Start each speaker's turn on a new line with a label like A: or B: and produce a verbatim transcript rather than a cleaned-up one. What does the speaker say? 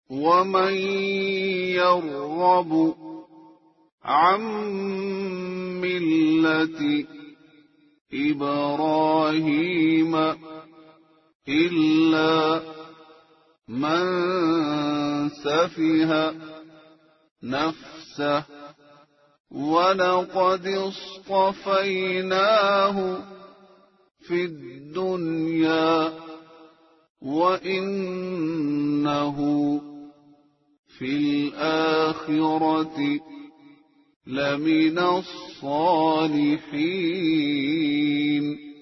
A: ومن يرغب عن ملة إبراهيم إلا من سفه نفسه ولقد اصطفيناه في الدنيا وإنه في الآخرة لمن الصالحين.